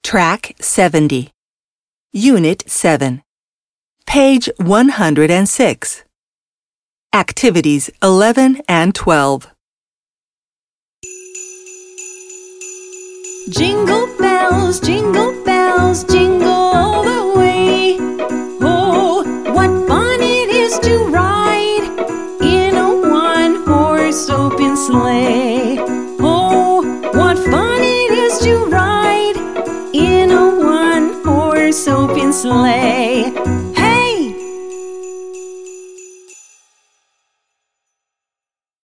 Track 70. Unit 7. Page 106. Activities 11 and 12. Jingle bells, jingle all the way. Oh, what fun it is to ride in a one-horse open sleigh. Oh, what fun it is to ride in a one-horse open sleigh.